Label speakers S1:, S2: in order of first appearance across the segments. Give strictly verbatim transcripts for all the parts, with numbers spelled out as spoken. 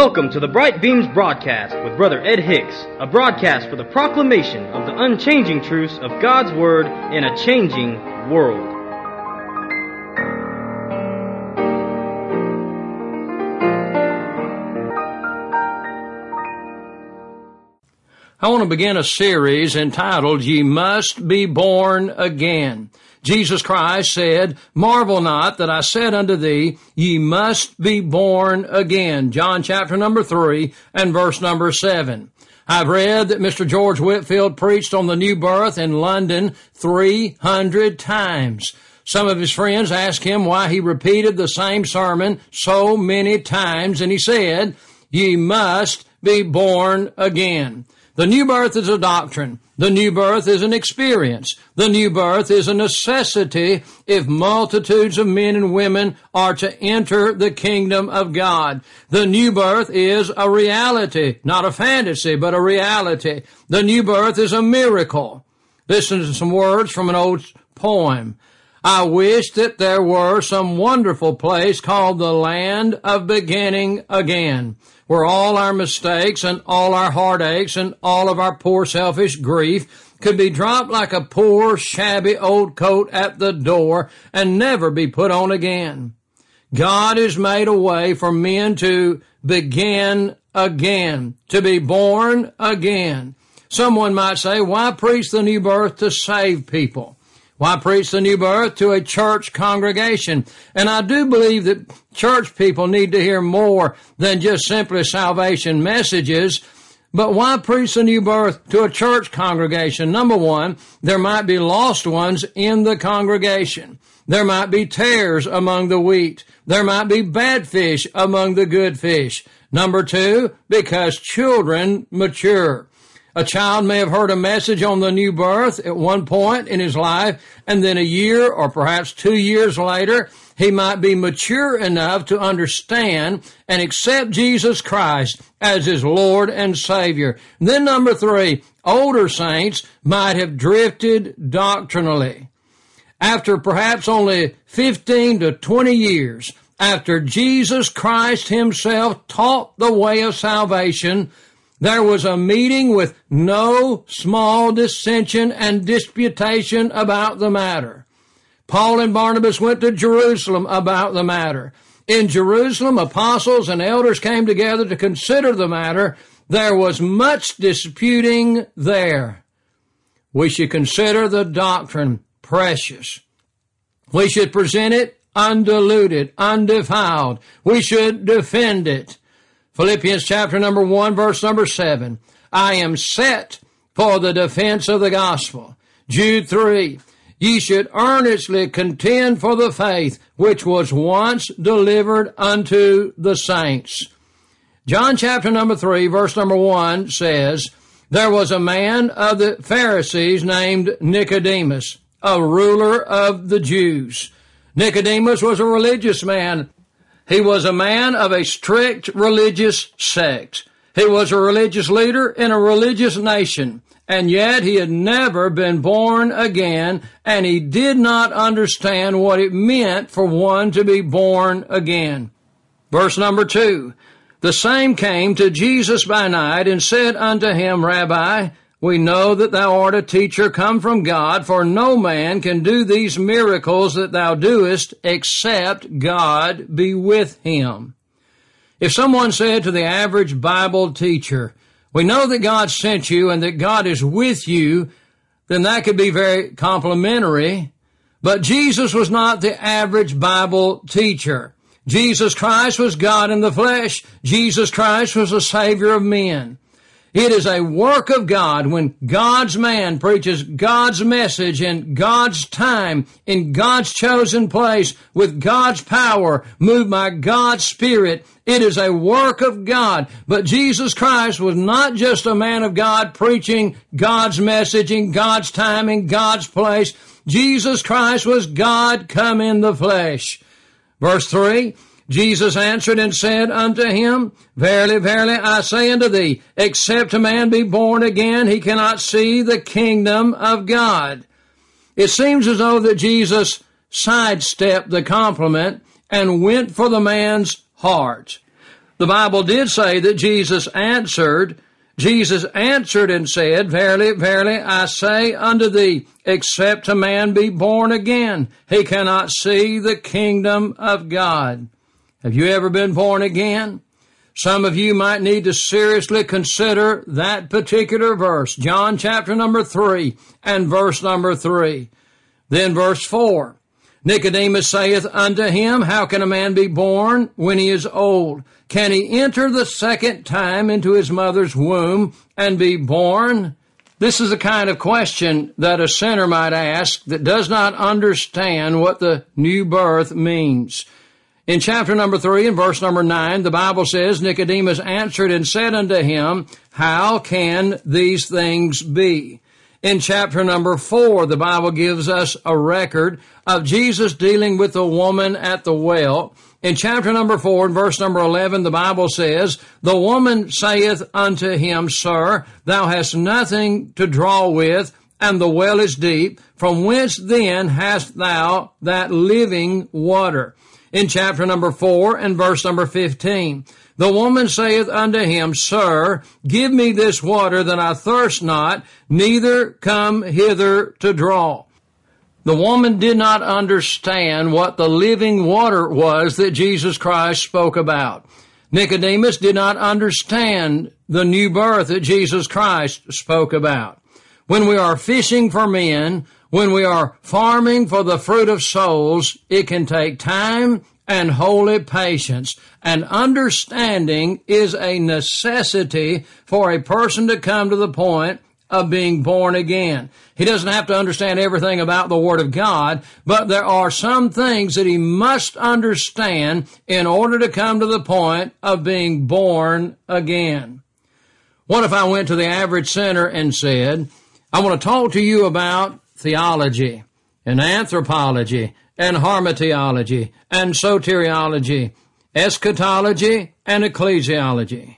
S1: Welcome to the Bright Beams broadcast with Brother Ed Hicks, a broadcast for the proclamation of the unchanging truths of God's Word in a changing world.
S2: I want to begin a series entitled, Ye Must Be Born Again. Jesus Christ said, Marvel not that I said unto thee, ye must be born again. John chapter number three and verse number seven. I've read that Mister George Whitefield preached on the new birth in London three hundred times. Some of his friends asked him why he repeated the same sermon so many times, and he said, ye must be born again. The new birth is a doctrine. The new birth is an experience. The new birth is a necessity if multitudes of men and women are to enter the kingdom of God. The new birth is a reality, not a fantasy, but a reality. The new birth is a miracle. Listen to some words from an old poem. I wish that there were some wonderful place called the land of beginning again, where all our mistakes and all our heartaches and all of our poor selfish grief could be dropped like a poor shabby old coat at the door and never be put on again. God has made a way for men to begin again, to be born again. Someone might say, why preach the new birth to save people? Why preach the new birth to a church congregation? And I do believe that church people need to hear more than just simply salvation messages. But why preach the new birth to a church congregation? Number one, there might be lost ones in the congregation. There might be tares among the wheat. There might be bad fish among the good fish. Number two, because children mature. A child may have heard a message on the new birth at one point in his life, and then a year or perhaps two years later, he might be mature enough to understand and accept Jesus Christ as his Lord and Savior. And then number three, older saints might have drifted doctrinally. After perhaps only fifteen to twenty years, after Jesus Christ himself taught the way of salvation, there was a meeting with no small dissension and disputation about the matter. Paul and Barnabas went to Jerusalem about the matter. In Jerusalem, apostles and elders came together to consider the matter. There was much disputing there. We should consider the doctrine precious. We should present it undiluted, undefiled. We should defend it. Philippians chapter number one, verse number seven. I am set for the defense of the gospel. Jude three. Ye should earnestly contend for the faith which was once delivered unto the saints. John chapter number three, verse number one says, there was a man of the Pharisees named Nicodemus, a ruler of the Jews. Nicodemus was a religious man. He was a man of a strict religious sect. He was a religious leader in a religious nation, and yet he had never been born again, and he did not understand what it meant for one to be born again. Verse number two, the same came to Jesus by night and said unto him, Rabbi, we know that thou art a teacher come from God, for no man can do these miracles that thou doest except God be with him. If someone said to the average Bible teacher, we know that God sent you and that God is with you, then that could be very complimentary. But Jesus was not the average Bible teacher. Jesus Christ was God in the flesh. Jesus Christ was the Savior of men. It is a work of God when God's man preaches God's message in God's time, in God's chosen place, with God's power, moved by God's Spirit. It is a work of God. But Jesus Christ was not just a man of God preaching God's message in God's time, in God's place. Jesus Christ was God come in the flesh. Verse three, Jesus answered and said unto him, Verily, verily, I say unto thee, except a man be born again, he cannot see the kingdom of God. It seems as though that Jesus sidestepped the compliment and went for the man's heart. The Bible did say that Jesus answered, Jesus answered and said, Verily, verily, I say unto thee, except a man be born again, he cannot see the kingdom of God. Have you ever been born again? Some of you might need to seriously consider that particular verse, John chapter number three and verse number three. Then verse four, Nicodemus saith unto him, How can a man be born when he is old? Can he enter the second time into his mother's womb and be born? This is the kind of question that a sinner might ask that does not understand what the new birth means. In chapter number three and verse number nine, the Bible says, Nicodemus answered and said unto him, How can these things be? In chapter number four, the Bible gives us a record of Jesus dealing with the woman at the well. In chapter number four and verse number eleven, the Bible says, The woman saith unto him, Sir, thou hast nothing to draw with, and the well is deep. From whence then hast thou that living water? In chapter number four and verse number fifteen, the woman saith unto him, Sir, give me this water that I thirst not, neither come hither to draw. The woman did not understand what the living water was that Jesus Christ spoke about. Nicodemus did not understand the new birth that Jesus Christ spoke about. When we are fishing for men, when we are farming for the fruit of souls, it can take time and holy patience. And understanding is a necessity for a person to come to the point of being born again. He doesn't have to understand everything about the Word of God, but there are some things that he must understand in order to come to the point of being born again. What if I went to the average sinner and said, I want to talk to you about theology and anthropology and hamartiology and soteriology, eschatology and ecclesiology.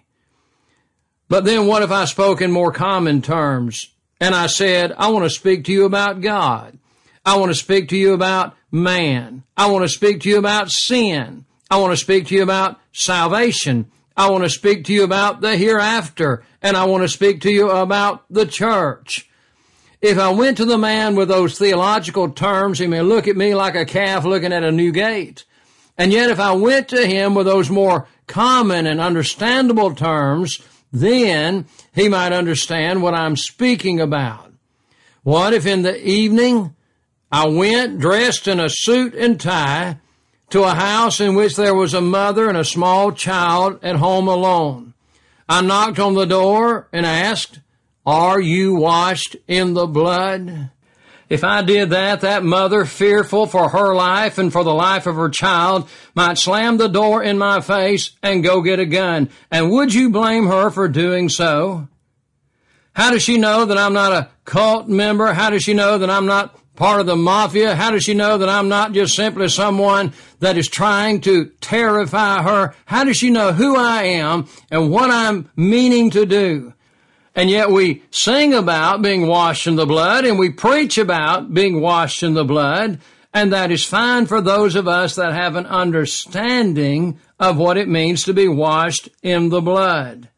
S2: But then what if I spoke in more common terms and I said, I want to speak to you about God. I want to speak to you about man. I want to speak to you about sin. I want to speak to you about salvation. I want to speak to you about the hereafter. And I want to speak to you about the church. If I went to the man with those theological terms, he may look at me like a calf looking at a new gate. And yet if I went to him with those more common and understandable terms, then he might understand what I'm speaking about. What if in the evening I went dressed in a suit and tie to a house in which there was a mother and a small child at home alone? I knocked on the door and asked, Are you washed in the blood? If I did that, that mother, fearful for her life and for the life of her child, might slam the door in my face and go get a gun. And would you blame her for doing so? How does she know that I'm not a cult member? How does she know that I'm not part of the mafia? How does she know that I'm not just simply someone that is trying to terrify her? How does she know who I am and what I'm meaning to do? And yet we sing about being washed in the blood, and we preach about being washed in the blood, and that is fine for those of us that have an understanding of what it means to be washed in the blood.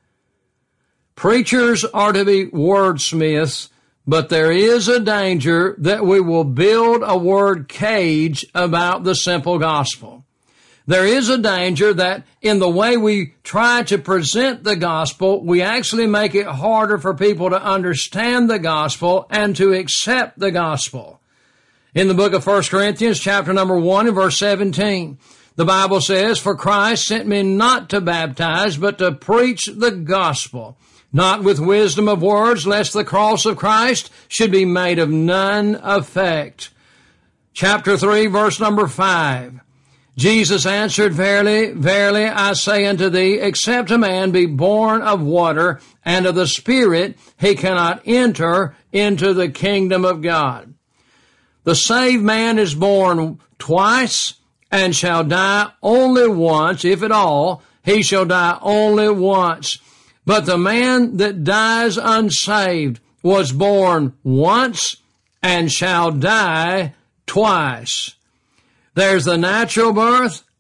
S2: Preachers are to be wordsmiths, but there is a danger that we will build a word cage about the simple gospel. There is a danger that in the way we try to present the gospel, we actually make it harder for people to understand the gospel and to accept the gospel. In the book of First Corinthians, chapter number one and verse seventeen, the Bible says, For Christ sent me not to baptize, but to preach the gospel, not with wisdom of words, lest the cross of Christ should be made of none effect. Chapter three, verse number five. Jesus answered, Verily, verily, I say unto thee, except a man be born of water and of the Spirit, he cannot enter into the kingdom of God. The saved man is born twice and shall die only once, if at all, he shall die only once. But the man that dies unsaved was born once and shall die twice. There's the natural birth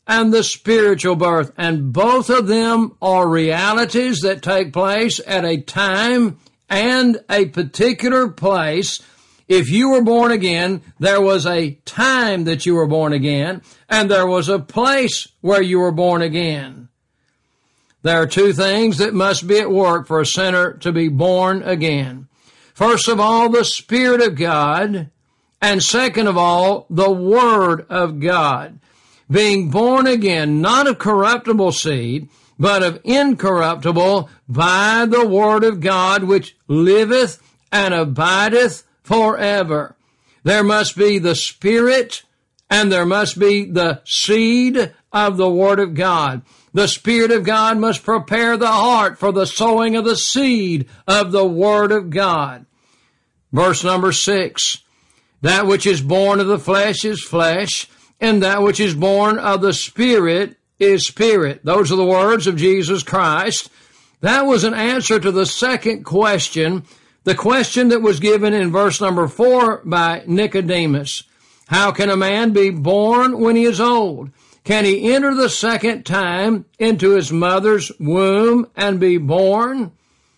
S2: and the spiritual birth. And both of them are realities that take place at a time and a particular place. If you were born again, there was a time that you were born again, and there was a place where you were born again. There are two things that must be at work for a sinner to be born again. First of all, the Spirit of God, and second of all, the Word of God. Being born again, not of corruptible seed, but of incorruptible, by the Word of God, which liveth and abideth forever. There must be the Spirit, and there must be the seed of the Word of God. The Spirit of God must prepare the heart for the sowing of the seed of the Word of God. Verse number six, that which is born of the flesh is flesh, and that which is born of the Spirit is spirit. Those are the words of Jesus Christ. That was an answer to the second question, the question that was given in verse number four by Nicodemus. How can a man be born when he is old? Can he enter the second time into his mother's womb and be born?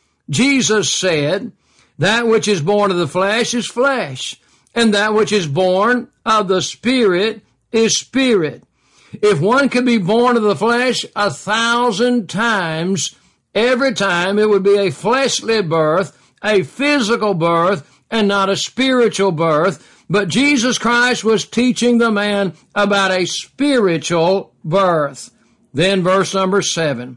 S2: Jesus said, that which is born of the flesh is flesh, and that which is born of the Spirit is spirit. If one could be born of the flesh a thousand times, every time it would be a fleshly birth, a physical birth, and not a spiritual birth. But Jesus Christ was teaching the man about a spiritual birth. Then verse number seven.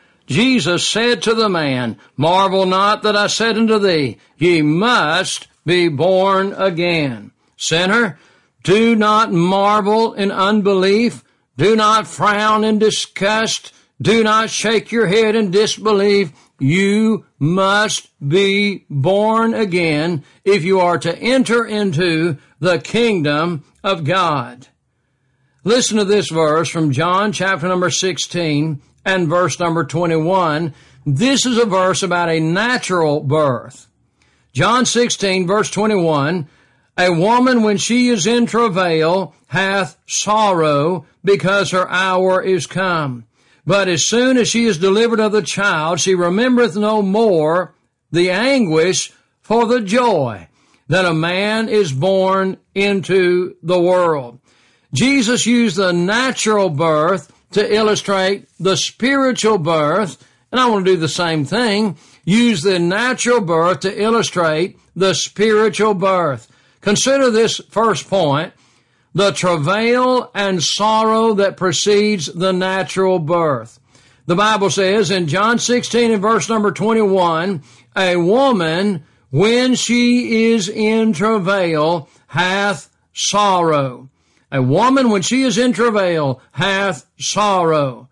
S2: Jesus said to the man, marvel not that I said unto thee, ye must be born again. Sinner, do not marvel in unbelief. Do not frown in disgust. Do not shake your head in disbelief. You must be born again if you are to enter into the kingdom of God. Listen to this verse from John chapter number sixteen and verse number twenty-one. This is a verse about a natural birth. John sixteen verse twenty-one, a woman when she is in travail hath sorrow because her hour is come. But as soon as she is delivered of the child, she remembereth no more the anguish for the joy that a man is born into the world. Jesus used the natural birth to illustrate the spiritual birth, and I want to do the same thing. Use the natural birth to illustrate the spiritual birth. Consider this first point, the travail and sorrow that precedes the natural birth. The Bible says in John sixteen and verse number twenty-one, a woman, when she is in travail, hath sorrow. A woman, when she is in travail, hath sorrow.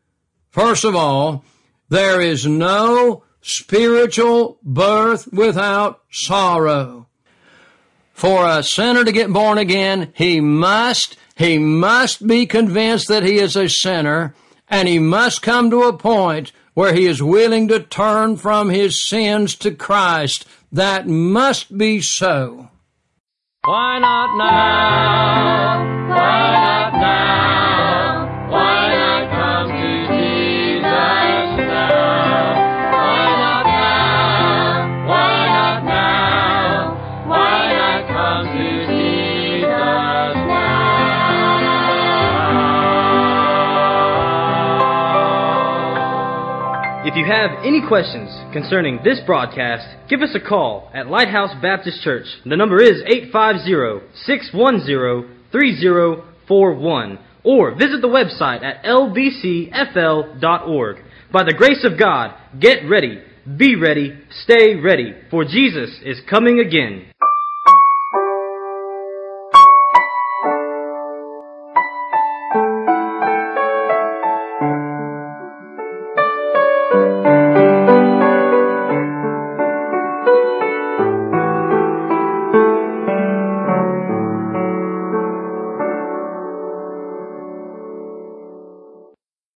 S2: First of all, there is no spiritual birth without sorrow. For a sinner to get born again, he must, he must be convinced that he is a sinner, and he must come to a point where he is willing to turn from his sins to Christ. That must be so. Why not now? Why not now? Why not come to Jesus now? Why not now? Why not now? Why not come to Jesus now?
S1: If you have any questions concerning this broadcast, give us a call at Lighthouse Baptist Church. The number is eight five zero, six one zero, three zero four one, or visit the website at l b c f l dot org. By the grace of God, get ready, be ready, stay ready, for Jesus is coming again.